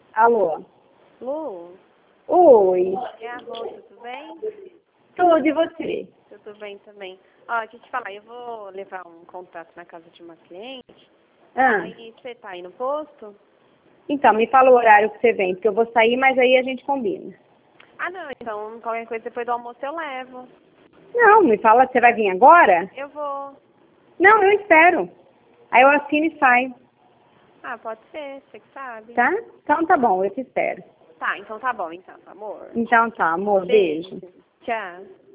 Alô? Lu, Oi. é a Rô, tudo bem? Tudo e você? Tudo bem também. Ó, deixa eu te falar, eu vou levar um contrato na casa de uma cliente. Ah, Aí você tá aí no posto? então, me fala o horário que você vem, porque eu vou sair, mas aí a gente combina. Ah, não, então qualquer coisa depois do almoço eu levo. Não, me fala, você vai vir agora? Eu vou. Não, eu espero. Aí eu assino e saio, Ah, pode ser, você que sabe. tá? Então tá bom, eu te espero. Tá, então tá bom, então, amor. Então tá, amor, beijo. Beijo. Tchau.